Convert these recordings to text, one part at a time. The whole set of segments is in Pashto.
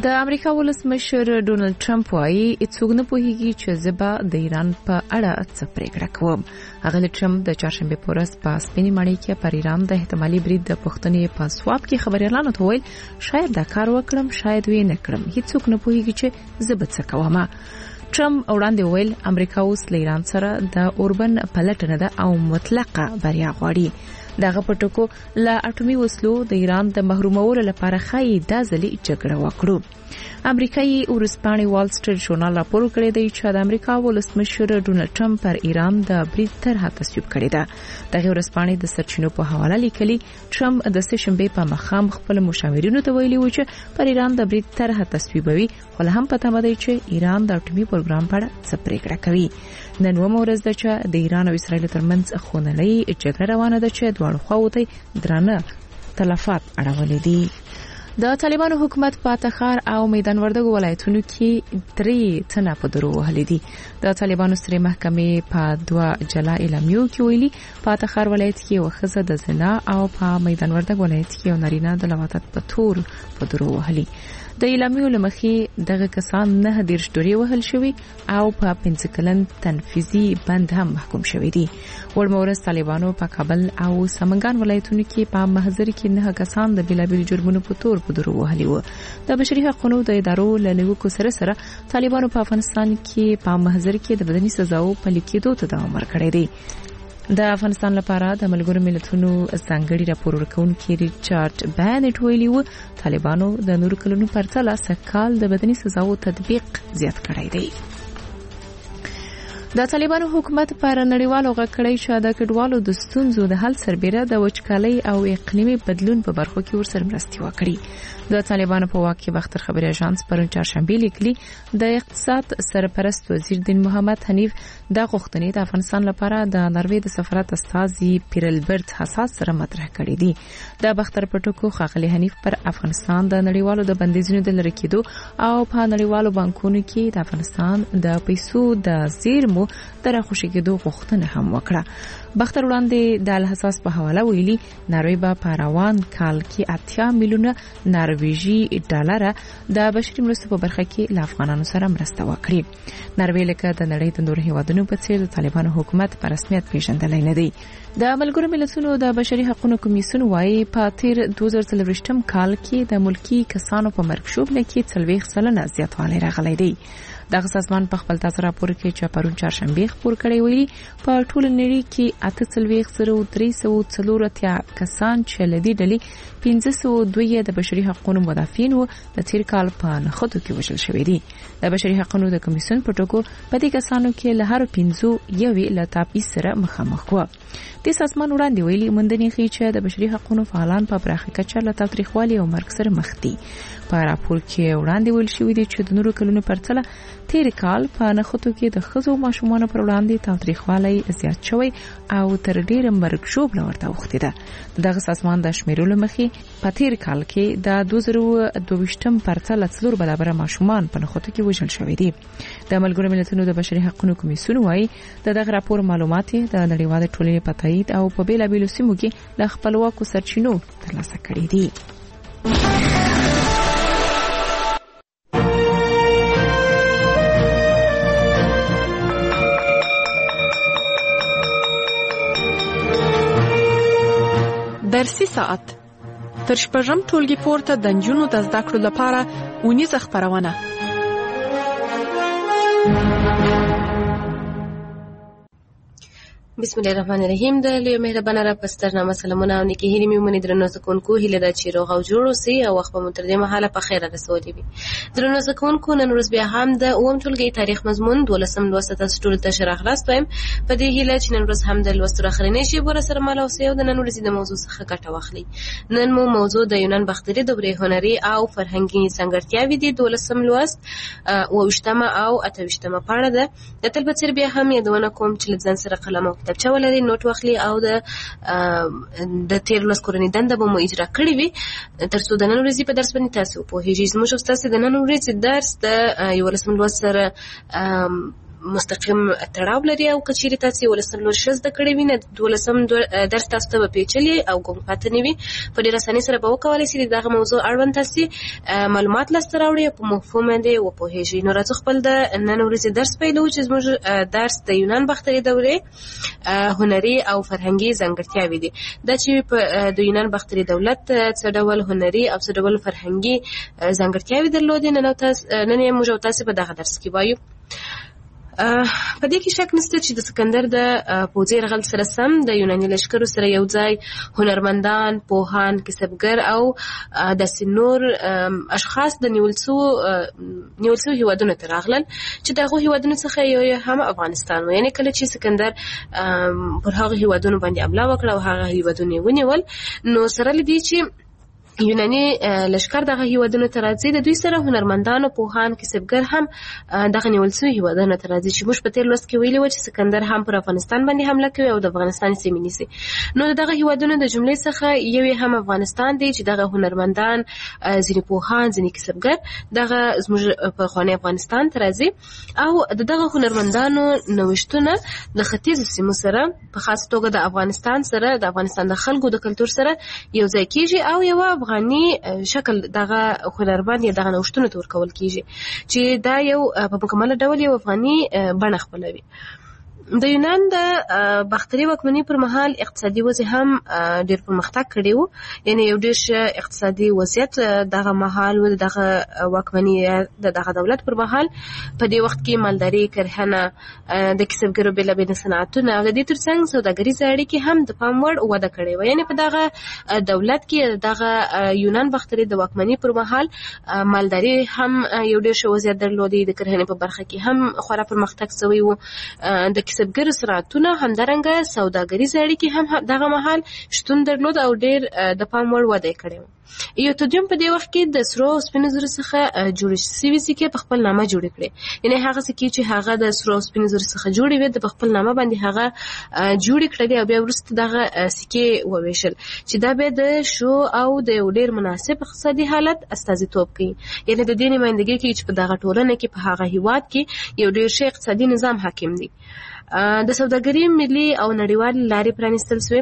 د امریکا ولسمشر ډونالد ټرمپ وايي هیڅوک نه پوهیږي چې زه به د ایران په اړه څه پریکړه کوم. هغه ټرمپ د چهارشنبه په ورځ په سپینې ماڼۍ کې پر ایران د احتمالي برید د پوښتنې په ځواب کې خبريالانو ته وویل شاید دا کار وکړم شاید وی نه کړم هیڅوک نه پوهیږي چې زه به څه کوم. ټرمپ وړاندې وویل امریکا اوس له ایران سره د اوربن پلټنه ده او مطلقه بریا غواړي. دغه پټکو له اټومي وسلو د ایران د محرومولو لپاره خای د ځلې جګړه وکړو. امریکایي ورسپانې وال سټریټ ژورنال راپور کړی دی چې د امریکا ولسمشر ډونالد ټرمپ پر ایران د برید طرحه تصویب کړې ده. دغه ورسپانې د سرچینو په حواله لیکلي ټرمپ د سهشنبه په مخام خپل مشاورینو ته ویلي و چې پر ایران د برید طرحه تصویبوي خو هم پته مده چې ایران د اټومي پروګرام په اړه څه پریکړه کوي. نن ورځ ده چې د ایران او اسرایل ترمنځ خونړۍ جګړه روانه ده چې دواړو خواو ته درانه تلفات اړولې دي. د طالبانو حکومت په تخار او میدان وردګو ولایتونو کې 3 تنه په درو وهلې دي. د طالبانو سره محکمې په 2 جلا اعلامیو کې ویلي په تخار ولایت کې وخزه د زنا او په میدان وردګ ولایت کې یو نارینه د لواطت په تور په درو وهلي. د اعلامیو لمخې دغه کسان 9 ډوري وهل شوی او په 5 کلن تنفيذي بند هم محکوم شوی دي. ورمورس طالبانو په کابل او سمنګان ولایتونو کې په محضر کې 9 کسان د بلابل جرمونو په تور په درو وهلي وو. د بشري حقوقو د ادارو له نیوکو سره طالبانو په افغانستان کې په محضر کې د بدني سزاو په لیکېدو ته دوام ورکړی دی. د افغانستان لپاره د ملګرو ملتونو ځانګړي راپور ورکونکي ریچارډ بانټ ویلي وو طالبانو د نور کلونو پرتله سکهال د بدني سزاو تطبیق زیات کړی دی. د طالبانو حکومت پر نړیوالو غکړی چې د کډوالو د ستونزو د حل سربېره د وچکالۍ او اقلیمي بدلون په برخو کې ورسره مرستې وکړي. د طالبانو په واک کې بختر خبري اژانس پرون چهارشنبه لیکلي د اقتصاد سرپرست وزیر دین محمد حنیف د غوښتنې د افغانستان لپاره د نروې د سفارت استازي پیرلبرت حساس سره مطرح کړې دي. د بختر پټکو خاغلی حنیف پر افغانستان د نړیوالو د بندیزونو د لری کېدو او په نړیوالو بانکونو کې د افغانستان د پیسو د زیرمو تر خوشی کېدو غوښتنه هم وکړه. بختر وړاندې د الحساس په حواله ویلي نروې په پاروان کال کې 80 میلیونه نرویجی ډالر د بشري مرستو په برخه کې له افغانانو سره مرسته وکړي. نروې لکه د نړۍ د نور هیوادونو په څیر د طالبانو حکومت په رسمیت پیژندل نه دی. د ملګرو ملتونو د بشري حقوقو کمیسیون وايي په تیر 2023 کال کې د ملکی کسانو په مرګ شوبله کې 40% زیاتوالی راغلی دی. دغه سازمان په خپل تاسو راپور کې چې پرون چهارشنبه خبر کړی ویلي په ټول نړۍ کې 8340 کسان چې لدی ډلې 502 د بشري حقوقو مدافعین وو د تیر کال په نخودو کې وژل شوی دي. د بشري حقوقو د کمیسیون په ټکو په دې کسانو کې له هر 5 یوې له تابعیت سره مخامخ وو. د سازمان وړاندې ویلي مندني خي چې د بشري حقوقو فعالان په پراخه کچه له تاریخوالي او مرګ سره مخ دي. په راپور کې وړاندې ویل شوی دی چې د نورو کلونو پرتله تیر کال په نخودو کې د خزو ماشومان پر وړاندې تاریخوالي زیات شوی او تر ډیره مرګ شوبله ورته وخته ده. دغه سازمان د شمیرولو مخې په تیر کال کې د 2022 پرتله 4 برابر ماشومان په نخودو کې وژل شوی دي. د ملګرو ملتونو د بشري حقوقو کمیسیون وايي دغه راپور معلومات د نړیوال ټولنې په تایید او په بیلابیلو سیمو کې له خپلواکو سرچینو ترلاسه کړي دي. درسي ساعت تر شپږم ټولګي پورته د نجونو د زده کړو لپاره اونیزه خپرونه. بسم الله الرحمن الرحیم. د لوی مهربانه را پسترنامه سلامونه او نیکی هیلې مې مونږ درنو زکونکو هیله ده چې روغ او جوړ اوسئ او وخت په متر دې مهاله په خیر رسولې وي. درنو زکونکو نن ورځ بیا هم د اوم ټولګي تاریخ مضمون 12 لوست تاسو ټول ته شرح خلاص وایم. په دې هیله چې نن ورځ هم د لوست اخرنۍ شی بور سره مال اوسئ او د نن ورځې د موضوع څخه ګټه واخلئ. نن مو موضوع د یونان باختري دورې هنري او فرهنګي ځانګړتیاوې دي. 12 لوست او 28 او 28 پاڼه ده. د تل په څیر بیا هم یادونه کوم چې ځان سره قلم او کتابچه ولرئ، نوٹ واخلي او د تیر لوست کورنۍ دنده به مو اجرا کړې وي ترڅو د نن ورځې په درس باندې تاسو پوهیږئ. زموږ استاد د نن ورځې درس د 11 لوست سره مستقیم تړاو لري او کچېرې تاسو ولسم لوست زده کړی وي نه 12 درس تاسو ته پیچلي او ګم پاتې نه وي په ډېر اسانۍ سره به وکولای شئ دغه موضوع اړوند تاسو معلومات لاسته راوړئ په مفهوم باندې وپوهیږئ. نو راځو خپل د نن ورځې درس پیلوو چې زموږ درس د یونان باختري دورې هنري او فرهنګي ځانګړتیاوې دي. دا چې په د یونان باختري دولت څه ډول هنري او څه ډول فرهنګي ځانګړتیاوې درلودې نن یې موږ تاسو په دغه درس کې وایو. په دې کې شک نشته چې د سکندر د پوځي یرغل سره سم د یوناني لشکرو سره یو ځای هنرمندان، پوهان، کسبګر او داسې نور اشخاص د نیول شوو هیوادونو ته راغلل چې دغه هیوادونو څخه یو هم افغانستان و. یعنې کله چې سکندر پر هغه هیوادونو باندې حمله وکړه او هغه هیوادونه یې ونیول، نو سره له دې چې یوناني لشکر دغه هیوادونو ته راځي، د دوی سره هنرمندان، پوهان، کسبګر هم دغه نیول شوي هیوادونو ته راځي چې موږ په تیر لوست کې ویلي و چې سکندر هم پر افغانستان باندې حمله کوي او د افغانستان سیمې نیسي. نو دغه هیوادونو د جملې څخه یو هم افغانستان دی چې دغه هنرمندان، ځینې پوهان، ځینې کسبګر دغه زموږ په خواني افغانستان ته راځي او دغه هنرمندانو نوښتونه د ختیځو سیمو سره په خاص توګه د افغانستان سره، د افغانستان د خلکو د کلتور سره یو ځای کیږي او یو افغاني شکل دغه هنرمند یا دغه نوښتونو ته ورکول کیږي چې دا یو په مکمل ډول یو افغاني بڼه خپلوي. د یونان د باختري واکمنۍ پر مهال اقتصادي وضع هم ډېر پرمختګ کړی و. یعنې یو ډېر ښه اقتصادي وضعیت دغه مهال و. دغه واکمنۍ د دغه دولت پر مهال په دې وخت کې مالداري، کرهنه، د کسبګرو بېلابېل صنعتونه او د دې ترڅنګ سوداګریزې اړیکې هم د پام وړ وده کړې وه. یعنې په دغه دولت کې دغه یونان باختري د واکمنۍ پر مهال مالداري هم یو ډېر ښه وضعیت درلودی، د کرهنې په برخه کې هم خورا پرمختګ شوی و، د کسبګرو صنعتونه همدارنګه سوداګریزې اړیکې هم دغه مهال شتون درلود او ډېر د پام وړ وده کړې وه. یوتودیوم په دې وخت کې د سرو او سپینو زرو څخه جوړې شوي سکې په خپل نامه جوړې کړې. یعنې هغه سکې چې هغه د سرو او سپینو زرو څخه جوړې وې د په خپل نامه باندې هغه جوړې کړې او بیا وروسته دغه سکې وویشل چې دا بیا د شو او د یو ډېر مناسب اقتصادي حالت استازیتوب کوي. یعنې د دې نمایندګي کوي چې په دغه ټولنه کې په هغه هیواد کې یو ډېر ښه اقتصادي نظام حاکم دی. د سوداګرۍ ملي او نړیوال لارې پرانیستل شوې.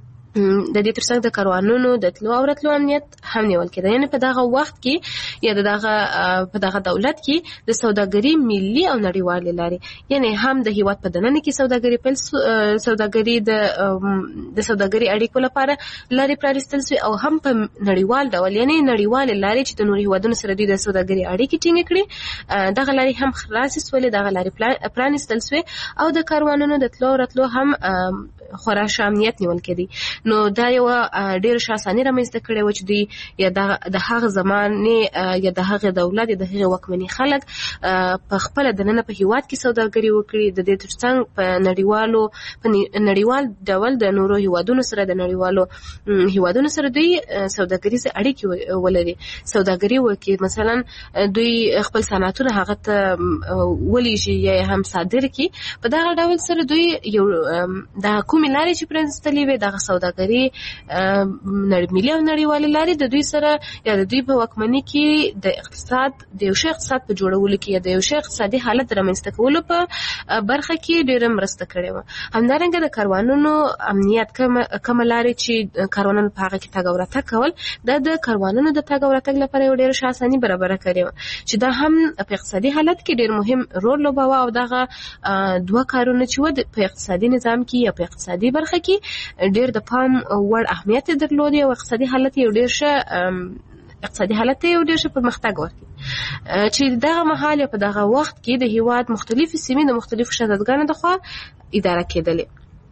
د دې ترڅنګ د کاروانونو د تلو او راتلو امنیت هم نیول کېده. یعنې په دغه وخت کې یا په دغه دولت کې د سوداګرۍ ملي او نړیوالې لارې، یعنې هم د هیواد په دننه کې سوداګري د سوداګرۍ اړیکو لپاره لارې پرانیستل شوې او هم په نړیوال ډول، یعنې نړیوالې لارې چې د نورو هیوادونو سره دوی د سوداګرۍ اړیکې ټینګې کړي، دغه لارې هم خلاصې شولې، دغه لارې پرانیستل شوې او د کاروانونو د تلو او راتلو هم خورا ښه امنیت نیول کېدی. نو دا یو ډېر ښه اساني رامنځته کړې وه چې دوی یا د هغه زمانې یا د هغه دولت یا د هغې واکمني خلک په خپله دننه په هیواد کې سوداګري وکړي، د دې ترڅنګ په نړیوال ډول د نورو هیوادونو سره د نړیوالو هیوادونو سره دوی سوداګریزې اړیکې ولري، سوداګري وکړي. مثلا دوی خپل صنعتونه هغه ته ولیږي یا هم صادر کړي. په دغه ډول سره دوی یو د کومې لارې چې پرانیستلې وې دغه سوداګري ملي او نړیوالې لارې د دوی سره یا د دوی په واکمنۍ کې د اقتصاد د یو ښه اقتصاد په جوړولو کې یا د یو ښه اقتصادي حالت رامنځته کولو په برخه کې ډېره مرسته کړې وه. همدارنګه د کاروانونو امنیت، کومه لارې چې کاروانونه په هغه کې تګ او راتګ کول، دا د کاروانونو د تګ او راتګ لپاره یو ډېره ښه اساني برابره کړې وه چې دا هم په اقتصادي حالت کې ډېر مهم رول لوباوه او دغه دوه کارونه چې و په اقتصادي نظام کې یا په اقتصادي برخه کې ډېر د پام وړ اهمیت درلودي او اقتصادي حالت یو ډېر ښه پرمختګ ورکړي چې دغه مهال یا په دغه وخت کې د هیواد مختلفې سیمې د مختلفو شهزادګانو لخوا اداره کېدلې.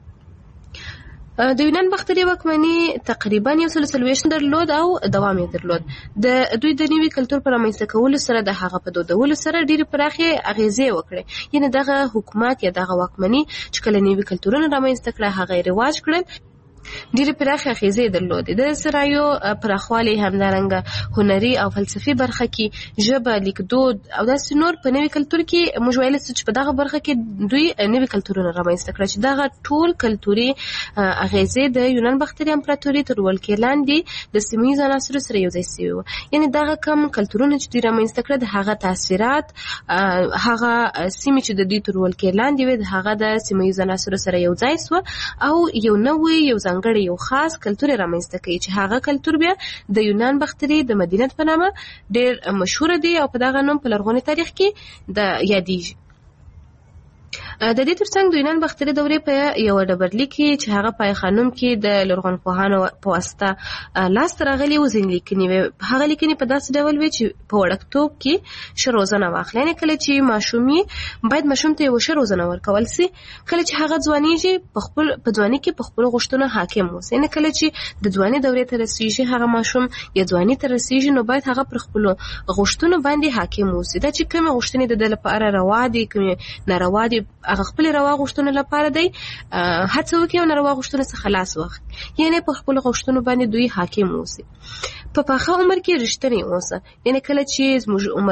د یونان باختري واکمني تقریبا 140 درلود او دوام یې درلود. د دوی د نوي کلتور پر رامنځته کولو سره د هغه په دودولو سره ډېرې پراخې اغېزې وکړې. یعنې دغه حکومت یا دغه واکمني چې کله نوي کلتورونه رامنځته کړه هغه یې رواج کړل ډېرې پراخې اغېزې درلودې. د سرایو پراخوالی همدارنګه هنري او فلسفي برخه کې ژبه، لیکدود او داسې نور په نوي کلتور کې موږ ویلی چې په دغه برخه کې دوی نوي کلتورونه رامنځته کړل چې دغه ټول کلتوري اغېزې د یونان باختري امپراتوري تر ولکې لاندې د سیمه ییزو عناصرو سره یو ځای شوي وو. یعنې دغه کم کلتورونه چې دوی رامنځته کړل د هغه تاثیرات هغه سیمې چې د دوی تر ولکې لاندې وې د هغه د سیمه ییزو عناصرو سره یو ځای شوه او یو نوی یو ځانګړی یو خاص کلتور رامنځته کوي چې هغه کلتور بیا د یونان باختري د مدینه په نامه ډېر مشهور دی او په دغه نوم په لرغوني تاریخ کې د یادېږي. د دې ترڅنګ د یونان باختري دورې په یو ډبرلیک کې چې هغه پای خانم کې د لرغونپوهانو په واسطه لاسته راغلي و ځینې لیکنې وې. هغه لیکنې په داسې ډول وې چې په وړکتوب کې ښه روزنه واخلي. یعنې کله چې ماشوم باید ماشوم ته یوه ښه روزنه ورکول سي. کله چې هغه ځوانېږي په ځوانۍ کې په خپلو غوښتنو حاکم اوسي. یعنې کله چې د ځوانۍ دورې ته رسېږي هغه ماشوم یا ځوانۍ ته رسېږي نو باید هغه پر خپلو غوښتنو باندې حاکم اوسي. دا چې کومې غوښتنې د ده لپاره روا دي کومې ناروا دي هغه خپل روا غوښتنو لپاره دی هڅه وکړي او ناروا غوښتنو څخه خلاص واخلي. یعنې په خپل غوښتنو باندې دوی حاکم اوسي. په پاخه عمر کې رښتینی اوسه. یعنې کله چې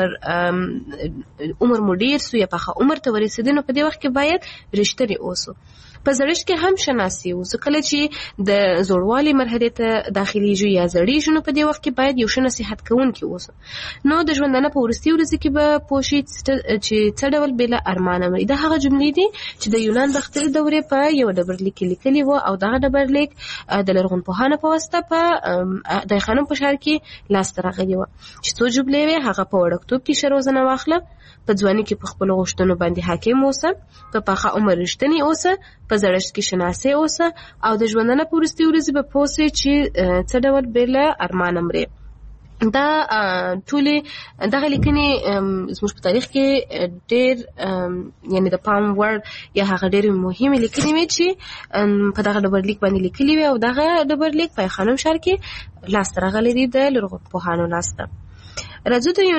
زموږ عمر مو ډېر سو یا پاخه عمر ته ورسېدو نو په دې وخت کې باید رښتینی اوسو. په زړښت کې هم شناسي اوسو. کله چې د زوړوالي مرحلې ته داخليږو یا زړېږو نو په دې وخت کې باید یو ښه نصیحت کوونکی اوسو. نو د ژوندانه په وروستي ورځو کې به پوه شي چې څه ډول بېله ارمانه مري. دا هغه جملې دي چې د یونان باختري دورې په یو ډبرلیک کې لیکلي وو او دغه ډبرلیک د لرغونپوهانو په واسطه په د خانم په ښار کې لاسته راغلي وو. چې څو جملې وې هغه په وړکتوب کې ښه روزنه واخله، په ځوانۍ کې په خپلو غوښتنو باندې حاکم اوسه، په پاخه عمر رښتینی اوسه، په زړښت کې شناسي اوسه او د ژوندانه په وروستي ورځو به پوه سې چې څه ډول بېله ارمانه مرې. دا ټولې دغه لیکنې زموږ په تاریخ کې ډېر یعنې د پام وړ یا هغه ډېرې مهمې لیکنې وې چې په دغه ډبرلیک باندې لیکلي وې او دغه ډبرلیک په خانم ښار کې لاسته راغلی دی د لرغونپوهانو لاسته. راځو د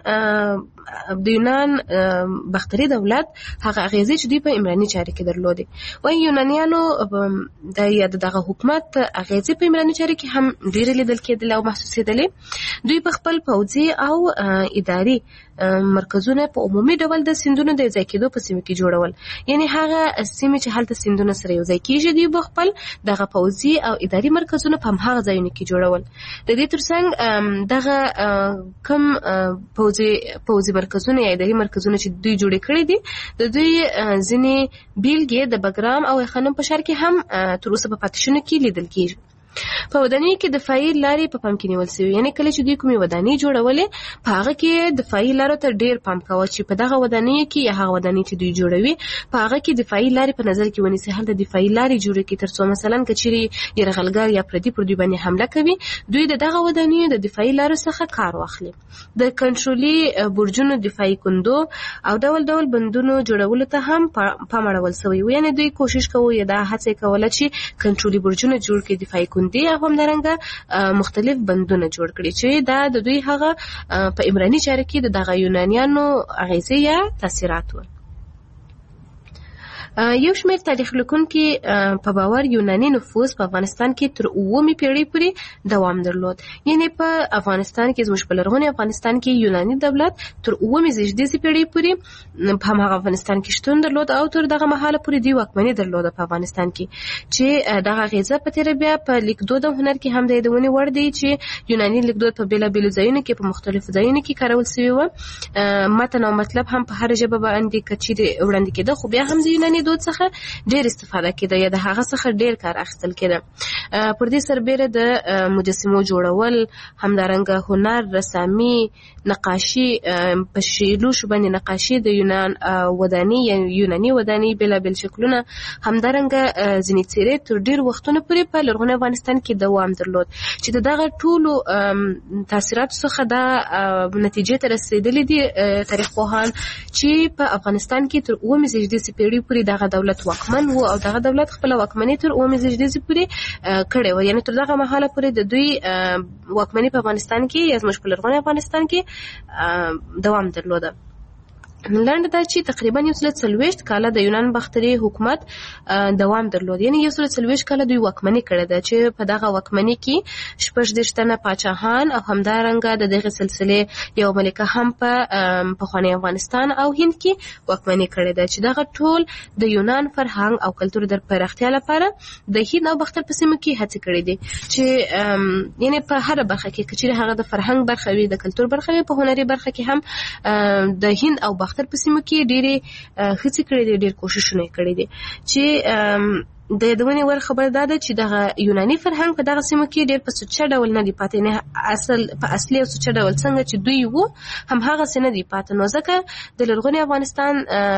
یونان باختري دولت هغه اغېزې چې دوی په عمراني چارې کې درلودې. وایي یونانیانو د دغه حکومت اغېزې په عمراني چارې کې هم ډېرې لیدل کېدلې او محسوسېدلې. دوی په خپل پوځي او اداري مرکزونه په عمومي ډول د سیندونو د ځای کېدو په سیمه کې جوړول. یعنې هغه سیمې چې هلته سیندونه سره یو ځای کېږي دوی به خپل دغه پوځي او اداري مرکزونه په همهغه ځایونو کې جوړول. د دې ترڅنګ دغه کم پوځي مرکزونه یا اداري مرکزونه چې دوی جوړې کړي دي د دوی ځینې بیلګې د بګرام او خانم په ښار کې هم تر اوسه په پاتې کې لیدل کېږي. په ودانیو کې دفاعي لارې په پام کې نیول شوي. یعنې کله چې دوی کومې ودانۍ جوړولې په هغه کې دفاعي لارو ته ډېر پام کوه چې په دغه ودانیو کې یا هغه ودانۍ چې دوی جوړوي په هغه کې دفاعي لارې په نظر کې ونیسي. هلته دفاعي لارې جوړې کړي تر څو مثلا که چیرې یرغلګر یا پردي پر دوی باندې حمله کوي دوی د دغه ودانیو د دفاعي لارو څخه کار واخلي. د کنټرولي برجونو دفاعي کندو او ډول ډول بندونو جوړولو ته هم پام اړول شوی و. یعنې دوی کوشش کوي یا دا هڅه کوله چې کنټرولي برجونه جوړ کړي، دفاعي کندې او همدارنګه مختلف بندونه جوړ کړي چې دا د دوی هغه په عمراني چارې کې دغه یونانیانو اغېزې یا تاثیرات و. یو شمېر تاریخ لیکونکي په باور یوناني نفوذ په افغانستان کې تر 9مې پیړۍ پورې دوام درلود. یعنې په افغانستان کې زموږ په لرغوني افغانستان کې یوناني دولت تر 9مې زېږدیزې پیړۍ پورې په هماغه افغانستان کې شتون درلود او تر دغه مهاله پورې دوی واکمني درلوده په افغانستان کې چې دغه اغېزه په تېره بیا په لیکدود او هنر کې هم د یادونې وړ دی چې یوناني لیکدود په بېلابېلو ځایونو کې په مختلفو ځایونو کې کارول شوي وو. متن او مطلب هم په هره ژبه باندې که چیرې وړاندې کېده خو بیا هم د یوناني دود څخه ډېر استفاده کېده یا د هغه څخه ډېر کار اخیستل کېده. پر دې سربېره د مجسمو جوړول، همدارنګه هنر، رسامي، نقاشي، په شیلوشو باندې نقاشي د یونان ودانۍ یا یوناني ودانۍ بېلابېل شکلونه، همدارنګه ځینې څېرې تر ډېر وختونو پورې په لرغوني افغانستان کې دوام درلود چې د دغه ټولو تاثیراتو څخه دا نتیجې ته رسېدلي دي تاریخ پوهان چې په افغانستان کې تر 9مې زېږدیزې پیړۍ پورې دغه دولت واکمن و او دغه دولت خپله واکمني تر 9مې زېږدیزې پورې کړې وه. یعنې تر دغه مهاله پورې د دوی واکمني په افغانستان کې یا زموږ په لرغوني افغانستان کې دوام درلوده. لنډه دا چې تقریبا 140 کاله د یونان باختري حکومت دوام درلود. یعنی 140 کاله دوی واکمني کړې ده چې په دغه واکمني کې 14 تنه پاچاهان او همدارنګه د دغه سلسله یو ملکه هم په پخوانی افغانستان او هند کې واکمني کړې ده چې دغه ټول د یونان فرهنګ او کلتور د پراختیا لپاره د هند او باختر په سیمه کې هڅې کړې دي چې یعنی په هر برخه کې چې هغه د فرهنګ برخه وي د کلتور برخه وي په هنري برخه کې هم د هند او باختر په سیمه کې ډېرې هڅې کړې دي ډېر کوششونه کړې دي چې د دونی ور خبر داده چې د یوناني فرهنګ په دغه سیمه کې ډېر په سوچ ډول نه دی پاتې نه په اصلي او سوچ ډول څنګه چې دوی وو هم هغه سینه دی پاتې نو ځکه د لرغوني افغانستان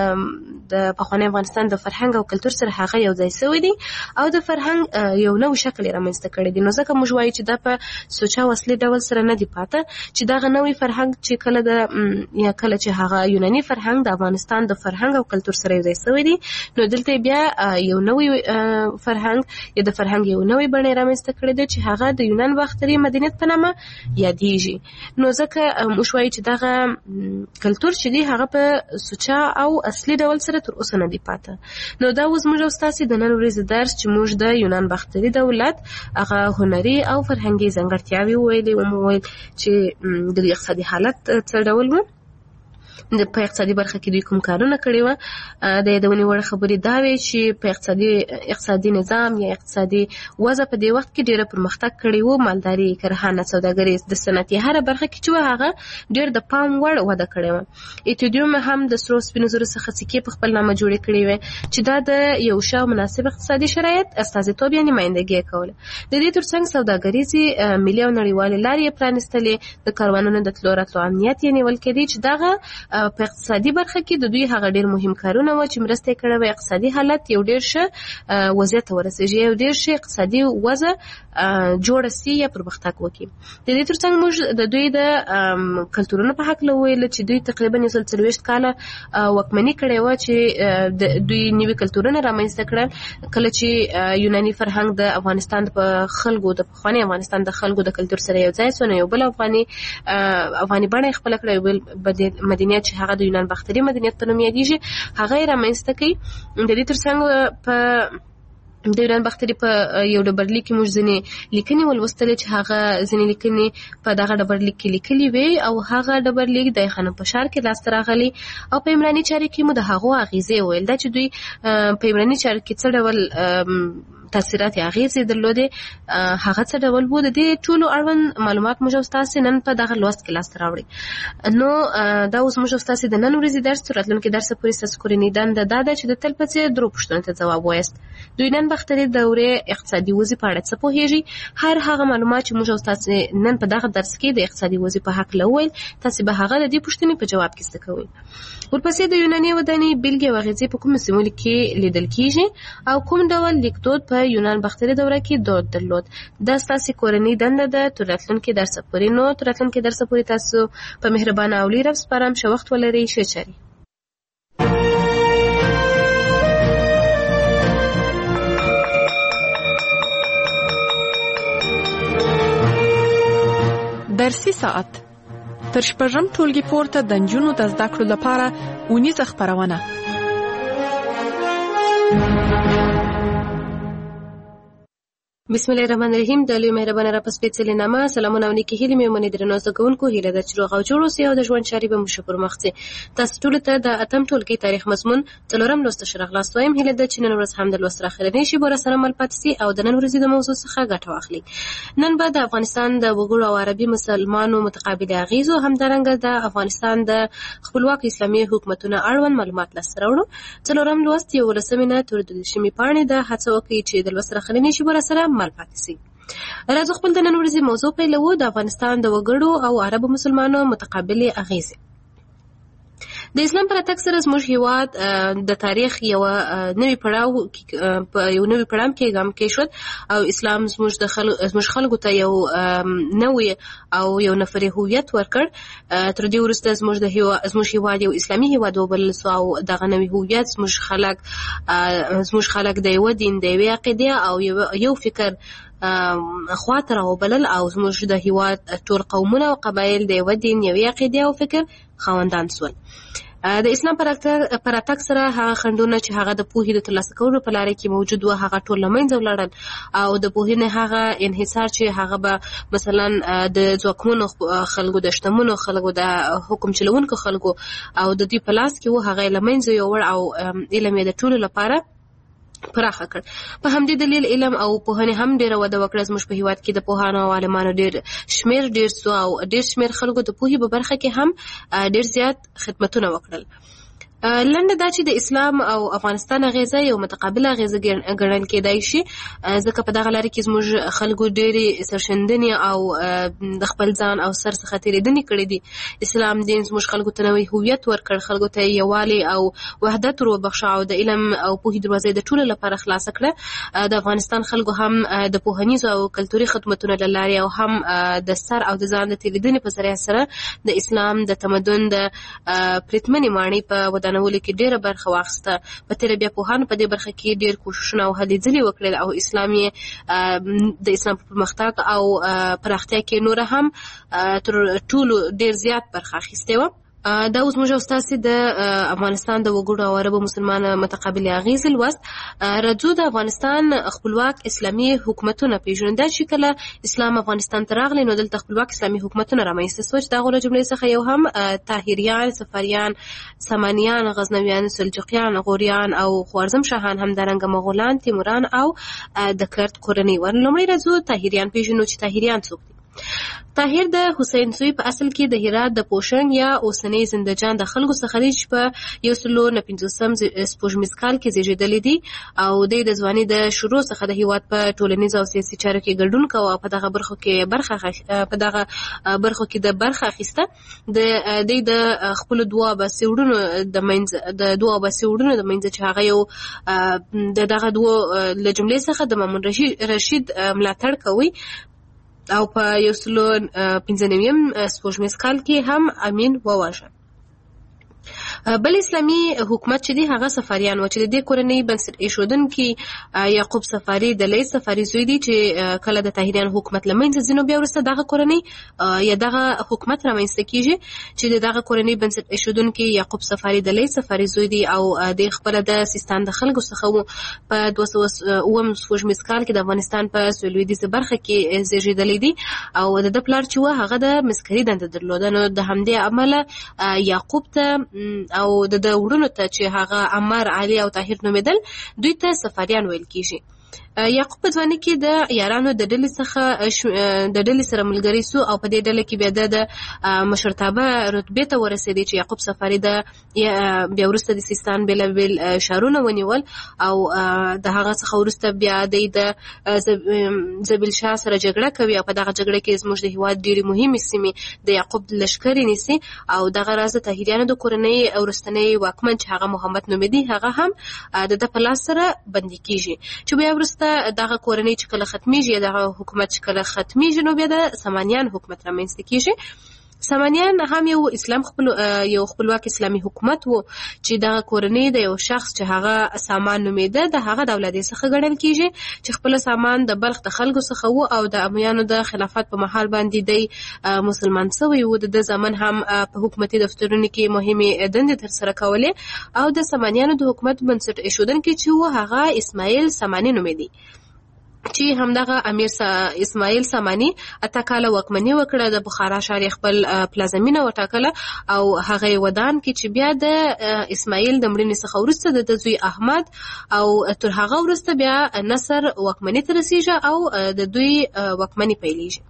د پخوانی افغانستان د فرهنګ او کلتور سره هغه یو ځای شوی دی او د فرهنګ یو نو شکل رامنځته کړی دی نو ځکه موږ وایو چې دا په سوچ او اصلي ډول سره نه دی پاتې چې دغه نوې فرهنګ چې کله د یا کله چې هغه یوناني فرهنګ د افغانستان د فرهنګ او کلتور سره یو ځای شوی دی نو دلته بیا یو نوې فرهنګ یا د فرهنګ یو نوې بڼه رامنځته کړې ده چې هغه د یونان باختري مدینت په نامه یادېږي نو ځکه موږ وایو چې دغه کلتور چې دی هغه په سوچا او اصلي ډول سره تر اوسه نه دی پاتې نو دا اوس موږ او ستاسو د نن ورځې درس چې موږ د یونان باختري دولت هغه هنري او فرهنګي ځانګړتیاوې ویلې او موږ چې د اقتصادي حالت څه ډول وو د په اقتصادي برخه کې دوی کوم کارونه کړي و د یادونې وړ خبرې دا وی چې په اقتصادي نظام یا اقتصادي وضع په دې وخت کې ډېر پرمختګ کړي وو مالداري کرهانه سوداګري د صنعتي هر برخه کې چې هغه ډېر د پام وړ وده کړي و ایتودیوم هم د سرو سپینو زرو څخه سکې په خپل نامه جوړې کړي و چې دا د یو ښه مناسب اقتصادي شرایط استازیتوب یا نمائندګي کوله د دې ترڅنګ سوداګریزي ملي او نړیوالې لارې پرانستلې د کاروانونو د تلو راتلو امنیت یې نیول کېدی چې دغه په اقتصادي برخه کې د دوی هغه ډېر مهم کارونه و چې مرسته کړې و اقتصادي حالت یو ډېر ښه وضعیت ته ورسېږي یو ډېر ښه اقتصادي وضع جوړه سي یا پرمختګ وکړي د دې ترڅنګ موږ د دوی د کلتورونو په حق ویل چې دوی تقریبا 140 کاله واکمني کړې و چې د دوی نوي کلتورونه رامنځته کړل کله چې یوناني فرهنګ د افغانستان په خلکو د پخوانی افغانستان د خلکو د کلتور سره یو ځای سونه یو بل افغاني بڼه خپل کړې بل مدینه هغه د یونان باختري مدینت په نوم یادېږي هغه رامنځته کړي د دې ترڅنګ په د یونان باختري په یو ډبرلیک کې موږ ځینې لیکنې ولوستلې چې هغه ځینې لیکنې په دغه ډبرلیک کې لیکلي وي او هغه ډبرلیک د خانم په ښار کې لاسته راغلی او په عمراني چارې کې مو د هغو اغیزې ویل دا چې دوی په عمراني چارې کې څه ډول تاثیرات اغیزې درلودې هغه څه ډول وو د دې ټولو اړوند معلومات موږ تاسو نن په دغه لوست کې لاسته راوړي نو دا اوس موږ تاسو د نن ورځې درس راتلونکي درس پورې تاسو کورنۍ دنده دا ده چې د تل په څیر درو پوښتنو ته ځواب وایست د یونان باختري دورې اقتصادي وضعیت په اړه څه پوهیږي هر هغه معلومات چې موږ تاسو نن په دغه درس کې د اقتصادي وضعیت په حق لوي تاسو به هغه د دې پوښتنې په جواب کې څه کوئ ورپسې د یوناني ودانۍ بیلګې او اغیزې په کوم سیمو کې لیدل کیږي او کوم ډول لیکدود په یونان باختري دوره کې دود درلود دا ستاسو کورنۍ دنده ده تر راتلونکي درس پورې نو تر راتلونکي درس پورې تاسو په مهربانه او لیر سپارم شو وخت ولري ښه چاري درسي ساعت تر شپږم ټولګي پورته د نجونو د زده کړو لپاره اونیزه خپرونه بسم الله الرحمن الرحیم د لوی مهربانه را پس پیڅلې نامه سلامونه او نیکی هیلې مې منې درنو زده کوونکو هیله ده چې روغ او جوړ اوسئ او د ژوند چارې به مو ښه پرمخ تاسو ټولو ته د اتم ټولګي تاریخ مضمون څلورم لوست ښه راغلاست وایم هیله ده چې نن ورځ هم د لوست راخرنې شي بوره سره مل پاتې سي او د نن ورځې د موضوع څخه ګټه واخلي نن به د افغانستان د وګړو او عربي مسلمانانو متقابل اغیزو همدارنګه د افغانستان د خپلواک اسلامي حکومتونو اړوند معلومات لاسته راوړو څلورم لوست یو ولسمینه تر د شمی پاڼې د هڅه وکړي چې د لوست راخرنې شي بوره سره مل پاتې سي راځو خپل د نن ورځې موضوع پیلوو د افغانستان د وګړو او عربو مسلمانانو متقابلې اغیزې د اسلام پر اتک سره زموږ هیواد د تاریخ یو نوی پړاو کې ګام کې شو او اسلام زموږ خلکو ته یو نوی او یو نفري هویت ورکړ تر دې وروسته زموږ هیواد یو اسلامي هیواد وبلل سو او دغه نوی هویت زموږ خلک د یو دین د یو عقیده او یو فکر خواته راوبلل او زموږ د هیواد ټول قومونه او قبایل د یو دین یو عقیده او فکر خاوندان سول د اسلام پر اتاک سره هغه خنډونه چې هغه د پوهې د ترلاسه کولو په لاره کې موجود و هغه ټول له منځه ولاړل او د پوهې نه هغه انحصار چې هغه به مثلا د ځواکمنو خلکو د شتمنو خلکو د حکم چلوونکو خلکو او د دوی په لاس کې و هغه له منځه یوړ او علم یې د ټولو لپاره پراخه کړ. په همدې دلیل علم او پوهنې هم ډېره وده وکړه. زموږ په هېواد کې د پوهانو او عالمانو ډېر شمېر ډېر سو او ډېر شمېر خلکو د پوهې په برخه کې هم ډېر زیات خدمتونه وکړل. لنډه دا چې د اسلام او افغانستان اغیزه یو متقابله اغیزه ګڼل کېدای شي ځکه په دغه لاره کې زموږ خلکو ډېرې سرښندنې او د خپل ځان او سر څخه تېرېدنې کړې دي. اسلام دین زموږ خلکو ته نوی هویت ورکړ، خلکو ته یووالی او وحدت وروبخښه او د علم او پوهې دروازې د ټولو لپاره خلاصه کړه. د افغانستان خلکو هم د پوهنیزو او کلتوري خدمتونو له لارې او هم د سر او د ځان د تېرېدنې په ذریعه سره د اسلام د تمدن د پرتمنې ماڼۍ په ودانولو کې ډېره برخه واخیسته. په تېره بیا پوهانو په دې برخه کې ډېر کوښښونه او هلې ځلې وکړل او اسلام یې د اسلام په پرمختګ او پراختیا کې نوره هم تر ټولو ډېر زیات برخه اخیستې وه. دا اوس موږ او ستاسې د افغانستان د وګړو او عربو مسلمان متقابل اغیز لوست. راځو د افغانستان خپلواک اسلامي حکومتونه پیژنو. دا چې کله اسلام افغانستان ته راغلی نو دلته خپلواک اسلامي حکومتونه رامنځته سوه چې د هغو له جملې څخه یو هم طاهریان، صفاریان، سامانیان، غزنویان، سلجوقیان، غوریان او خوارزم شاهان، همدارنګه مغولان، تیموران او د کرد کورنۍ ور. لومړی راځو طاهریان پیژنو چې طاهریان څوک دي. طاهر د حسین زوی په اصل کې د هرات د پوشنګ یا اوسنۍ زندجان د خلکو څخه دی چې په 1950 سپوږمیز کال کې زیږېدلی دی او د ځوانۍ د شروع څخه د هېواد په ټولنیز او سیاسي چارو کې ګډون کوه او په دغه برخو کې د برخه اخیسته. د خپلو دوه اباسي وروڼو د منځ چې هغه یو د دغه دوه له جملې څخه د مامون رشید ملاتړ کوي او په 1995 سپوږمیز کال کې هم امین وواژه. بل اسلامي حکومت چې دی هغه صفاریان و چې د دې کورنۍ بنسټ ایښودونکي یعقوب صفاري د لیث صفاري زوی دی چې کله د طاهریان حکومت له منځه ځي نو بیا وروسته دغه کورنۍ یا دغه حکومت رامنځته کېږي چې د دغه کورنۍ بنسټ ایښودونکي یعقوب صفاري د لیث صفاري زوی دی او د خپله د سیستان د خلکو څخه و. په 209 سپوږمیز کال کې د افغانستان په سویلویدیځه برخه کې زیږېدلی دی او د ده پلار چې و هغه د مسکري دنده درلوده. نو د همدې امله یعقوب ته او د وړونو ته چې هغه عمر، علي او طاهر نومېدل دوی ته صفاریان ویل کېږي. یعقوب په ځوانۍ کې د یارانو د ډلې سره ملګری سو او په دې ډله کې بیا د مشرتابه رتبې ته ورسېدی چې یعقوب صفاري بیا وروسته د سیستان بېلابېل ښارونه ونیول او د هغه څخه وروسته بیا د زبیل شاه سره جګړه کوي او په دغه جګړه کې زموږ د هېواد ډېرې مهمې سیمې د یعقوب لښکرې نیسي او دغه راز د طاهریانو د کورنۍ وروستنی واکمن چې هغه محمد نومېدی هغه هم د ده په لاس سره بندي کېږي چې بیا وروسته دغه کورنۍ چې کله ختمیږي یا دغه حکومت چې کله ختمیږي نو بیا د سامانیان حکومت رامنځته کېږي. سامانیان هم یو خپلواک اسلامي حکومت و چې دغه کورنۍ د یو شخص چې هغه سامان نومېده د هغه د اولادې څخه ګڼل کېږي چې خپل سامان د بلخ د خلکو څخه و او د امویانو د خلافت په مهال باندې دی مسلمان شوی و. د زمان هم په حکومتي دفترونو کې مهمې دندې ترسره کولې او د سامانیانو د حکومت بنسټ ایښودونکی چې و هغه اسماعیل ساماني نومېدی چې همدغه امیر اسماعیل ساماني 8 کاله واکمني وکړه. د بخارا ښار خپل پلازمینه وټاکله او هغه ودان کې چې بیا د اسماعیل د مړینې څخه وروسته د زوی احمد او تر هغه وروسته بیا نصر واکمني ته رسیږي او د دوی واکمني پیلېږي.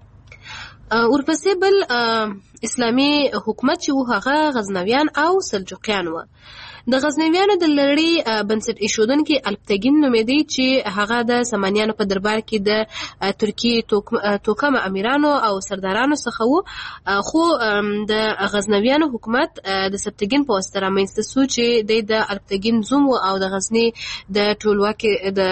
ورپسې بل اسلامي حکومت چې و هغه غزنویان او سلجوقیان و. د غزنویانو د لړۍ بنسټ ایښودونکي الپتګین نومېدی چې هغه د سامانیانو په دربار کې د ترکیې توکم امیرانو او سردارانو څخه و خو د غزنویانو حکومت د سبتګین په واسطه رامنځته سو چې د الپتګین زوم و او د غزني د ټولواک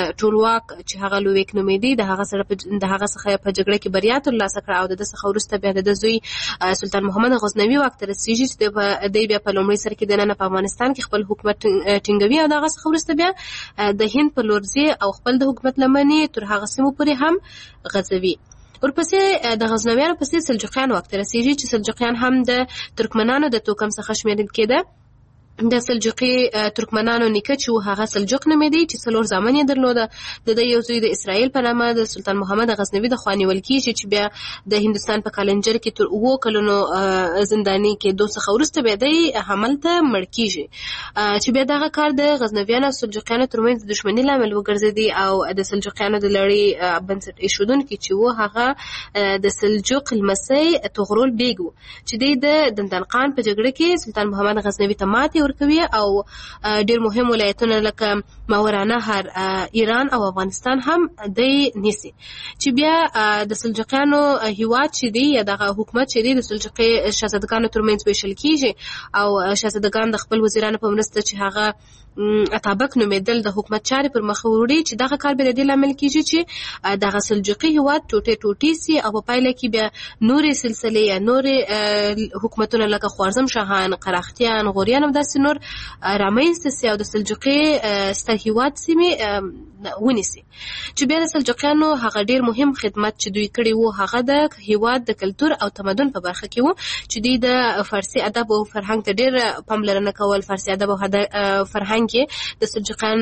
چې هغه لویک نومېدی د هغه څخه په جګړه کې بریا ترلاسه کړه او د ده څخه وروسته بیا د زوی سلطان محمد غزنوي واک ته رسېږي چې دی بیا په لومړي سر کې دننه په افغانستان کې خپل حکومت ټینګوي او دغه څخه وروسته بیا د هند په لور ځي او خپل د حکومت لمنې تر هغه سیمو پورې هم غځوي. ورپسې د غزنویانو پسې سلجوقیان واک ته رسېږي چې سلجوقیان هم د ترکمنانو د توکم څخه شمیرل کېده د سلجوقي ترکمنانو نیکه چې هغه سلجوق نومېدی چې 4 زامن یې درلوده. د یو زوی د اسرائیل په نامه د سلطان محمد غزنوي د خوا نیول کېږي چې بیا د هندوستان په کالنجر کې تر 7 کلونو زنداني کېدو څخه وروسته بیا دی هملته مړ کېږي چې بیا دغه کار د غزنویانو او سلجوقیانو ترمنځ د دښمنۍ لامل وګرځېدی او د سلجوقیانو د لړۍ بنسټ ایښودونکي چې و هغه د سلجوق لمسی طغرل بیګ و چې دی د دندان په جګړه کې سلطان محمد غزنوي ته ماتې ورکوي او ډیر مهم ولایتونه لکه ماورانهر، ایران او افغانستان هم دی نیسي چې بیا د سلجوقیانو هیواد چې دی یا دغه حکومت چې دی د سلجوقي شاهزادګانو ترمنځ ویشل کیږي او شاهزادګان د خپل وزیرانو په مرسته چې هغه اتابک نومېدل د حکومت چارې پر مخ وړي چې دغه کار به د لامل کیږي چې دغه سلجوقي هیواد ټوټې سي او په پایله کې بیا نورې سلسلې یا نورې حکومتونه لکه خوارزم شاهان، قراختیان، غوریان او داسې نور رامنځته سي او د سلجوقي ستر هیواد سیمې ونیسي چې بیا د سلجوقیانو هغه ډیر مهم خدمت چې دوی کړی وو هغه د هیواد د کلتور او تمدن په برخه کې وو چې دوی د فارسي ادب او فرهنګ ته ډیر پاملرنه کول. فارسي ادب او فرهنګ د سلجوقیان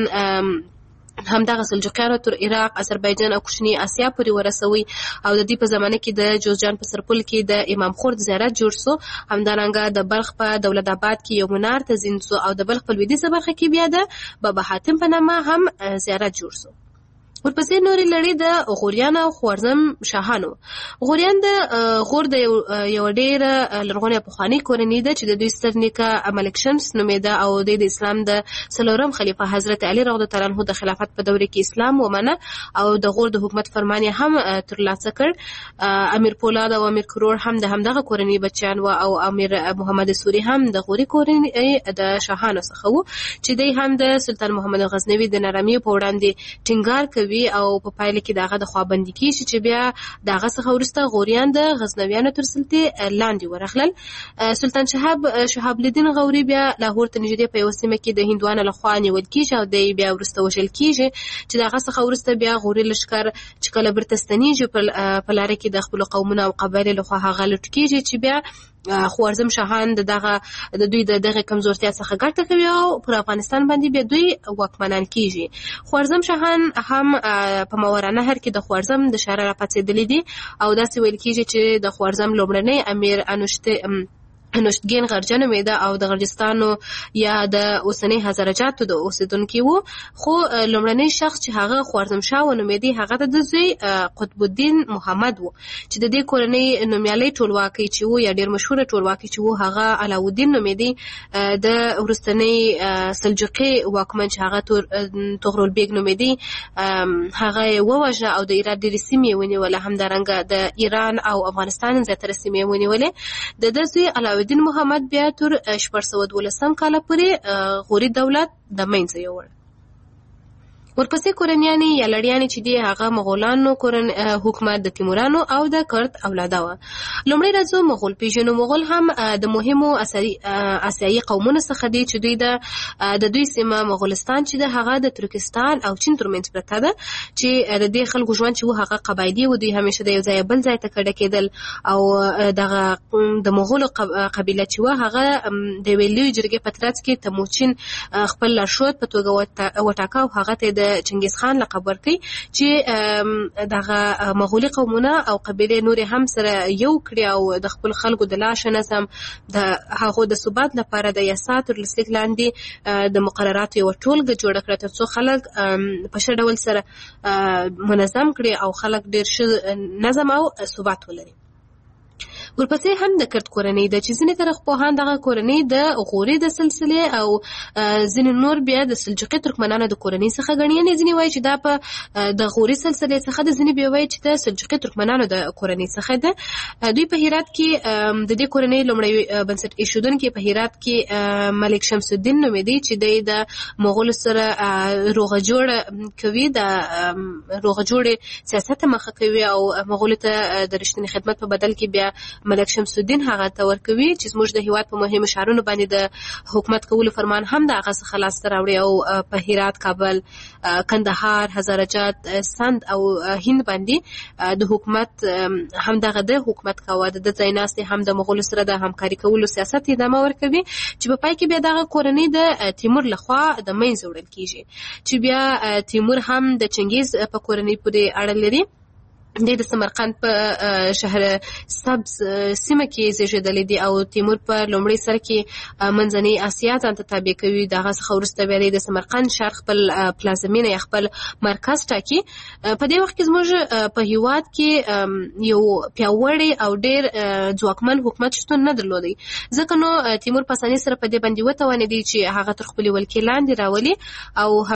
همدغه سلجوقیانو تر عراق، آذربایجان او کوچنی آسیا پورې ورسوي او د دې په زمانه کې د جوزجان په سرپل کې د امام خورد زیارت جوړ سو. همدارنګه د بلخ په دولت آباد کې یو منار تزین سو او د بلخ په لویدیځه برخه کې بیا د بابا حاتم په نامه هم زیارت جوړ سو. ورپسې نورې لړۍ د غوریان او خوارزم شاهانو. غوریان د غور د یو ډېر لرغونې پخوانۍ کورنۍ ده چې د دوی ستر نیکه ملک شمس نومېده او د اسلام د 4م خلیفه حضرت علي رضی الله عنه د خلافت په دوره کې اسلام ومنه او د غور د حکومت فرمان یې هم ترلاسه کړ. امیر پولاد او امیر کرور هم د همدغه کورنۍ بچیان و او امیر محمد سوري هم د غوري کورنۍ د شاهانو څخه و چې دوی هم د سلطان محمد غزنوي د نرمۍ په وړاندې ټینګار کوي او په پایله کې دغه د خوابندي کیږي چې بیا دغه څخه وروسته غوریان د غزنویانو تر سلطې لاندې ورغلل. سلطان شهاب الدین غوري بیا لاهور ته نږدې په یو سیمه کې د هندوانو لخوا نیول کیږي او دی بیا وروسته وژل کیږي چې دغه څخه وروسته بیا غوري لښکر چې کله بیرته ستنیږي په لاره کې د خپل قومونو او قبایلو لخوا هغه لوټ کیږي چې بیا خوارزم شاهان د دوی د دغه کمزورتیا څخه ګټه کوي او پر افغانستان باندې به دوی واکمنان کیږي. خوارزم شاهان هم په ماورانهر کې د خوارزم د شهر را پاتېدلي دي او داسې ویل کیږي چې د خوارزم لومړنی امیر انوشتګین غرجه نومېده او د غرجستانو یا د اوسنۍ هزارجاتو د اوسیدونکي وو خو لومړنی شخص چې هغه خوارزم شاه ونومېدی هغه د زوی قطب الدین محمد وو چې د دې کورنۍ نومیالي ټولواکي چې وو یا ډیر مشهور ټولواکي چې وو هغه علاءالدین نومېدی. د ورستنۍ سلجوقي واکمن چې هغه طغرل بیګ نومېدی هغه ووژه او د ایران ډېرې سیمې ونیولې. همدارنګه د ایران او افغانستان زیاتره سیمې ونیولې. د زوی علاءالدین محمد بیا تر 1412 کال پورې غوري دولت د منځه یووړ. ورپسې کورنیانې یا لړیانې چې دی هغه مغولانو حکومت د تیمورانو او د کرت اولاده وه. لومړی راځو مغول پیژنو. مغول هم د مهمو آسیایي قومونو څخه دی چې دوی د دوی سیمه مغولستان چې د هغه د ترکستان او چین ترمنځ پرته ده چې د دې خلکو ژوند چې و هغه قبایلي و. دوی همیشه د یو ځای بل ځای ته کډه کېدل او دغه د مغولو قبیله چې و هغه د یوې لویې جرګې په ترڅ کې تموچین خپل لارښود په توګه وټاکه او هغه ته د چنګیز خان لقب ورکړي چې دغه مغولي قومونه او قبیلې نورې هم سره یو کړي او د خپل خلکو د لاشه نظم د هغو د ثبات لپاره د یاسا تر لسلیک لاندې د مقرراتو یوه ټولګه جوړه کړه تر څو خلک په ښه ډول سره منظم کړي او خلک ډېر ښه نظم او ثبات ولري. ورپسې هم د کرت کورنۍ ده چې ځینې تاریخپوهان دغه کورنۍ د غوري د سلسلې او ځینې نور بیا د سلجوقي ترکمنانو د کورنۍ څخه ګڼي. یعنې ځینې وایي چې دا په د غوري سلسلې څخه ده، ځینې بیا وایي چې د سلجوقي ترکمنانو د کورنۍ څخه ده. دوی په هرات کې د دې کورنۍ لومړی بنسټ ایښودونکی په هرات کې ملک شمس الدین نومېدی چې دی د مغولو سره روغه جوړه کوي، د روغه جوړې سیاست مخه کوي او مغولو ته د رښتینې خدمت په بدل کې بیا ملک شمس الدین هغه ته ورکوي چې زموږ د هیواد په مهمو ښارونو باندې د حکومت کولو فرمان هم د هغه څخه لاسته راوړي او په هرات، کابل، کندهار، هزارجات، سند او هند باندې د حکومت هم د حکومت کاوه. د ځایناستي هم د مغولو سره د همکاري کولو سیاست ادامه ورکوي چې په پای کې بیا دغه کورنۍ د تیمور لخوا د منځه وړل کیږي چې بیا تیمور هم د چنګیز په کورنۍ پورې اړه لري. د سمرقند په شهر سبز سیمه کې زیږیدلی دی او تیمور په لومړي سر کې منځنۍ اسیا ته تابع کوي. دغه څخه وروسته بیا د سمرقند ښار خپل پلازمینه یا خپل مرکز ټاکي. په دې وخت کې زموږ په هیواد کې یو پیاوړی او ډیر ځواکمن حکومت شتون نه درلودی، ځکه نو تیمور په اسانۍ سره په دې باندې وتوانېدی چې هغه تر خپلې ولکې لاندې راولي او